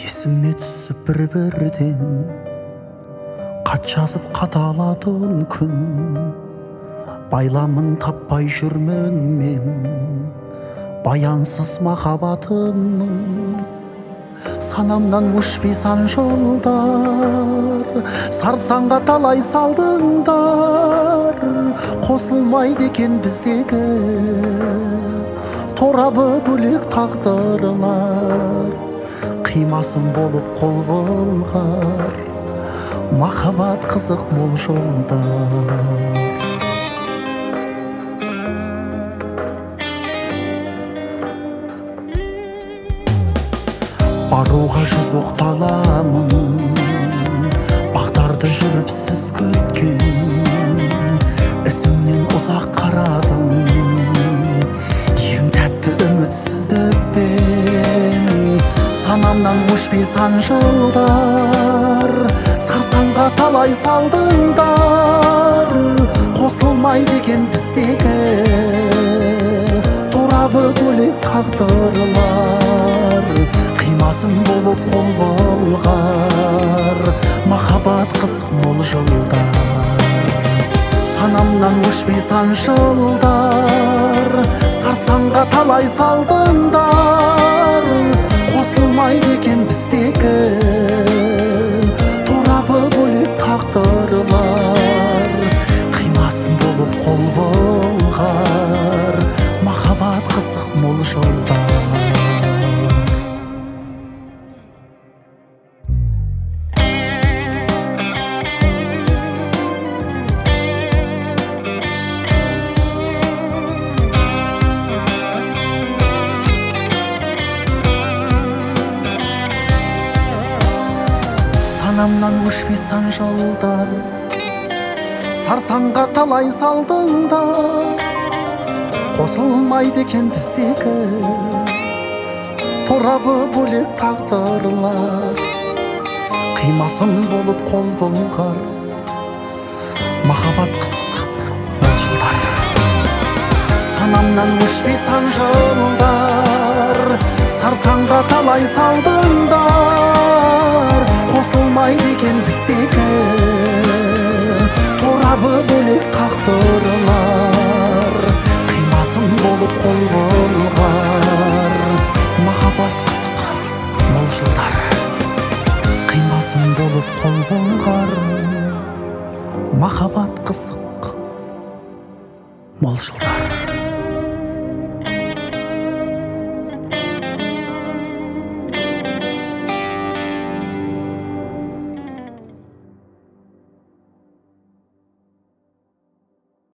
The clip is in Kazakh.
Есіме түсіп бір-бірден қат жазып қаталатын күн, байламын таппай жүрмін мен баянсыз махаббатымның. Санамнан өшпей сан жолдар, сарсаңға талай салдыңдар. Қосылмайды екен біздегі торабы бөлек тағдырлар. Қимасын болып қол болғар, махаббат қызық мол жолдар. Баруға жүз оқталамын, бақтарды жүріп сіз күткен. Ісімнен ұзақ қарадым, ең тәтті үмітсіздікпен. Санамнан өшпей сан жылдар, сарсаңға талай салдыңдар. Қосылмайды екен біздегі торабы бөлек тағдырлар. Қимасын болып қол болғар, махаббат қызық мол жылдар. Санамнан өшпей сан жылдар, сарсаңға талай салдыңдар. Қосылмайды екен біздегі торабы бөлек тағдырлар. Қимасын болып қол болғар, махаббат қызық мол жолдар. Санамнан өшпей сан жолдар, сарсаңға талай салдыңдар. Қосылмайды екен біздегі торабы бөлек тағдырлар. Қимасын болып қол болғар, махаббат қызық мол жылдар. Санамнан өшпей сан жолдар, сарсаңға талай салдыңдар. Қосылмайды екен біздегі торабы бөлек тағдырлар. Қимасын болып қол болғар, махаббат қызық мол жылдар. Қимасын болып қол болғар, махаббат қызық мол жылдар.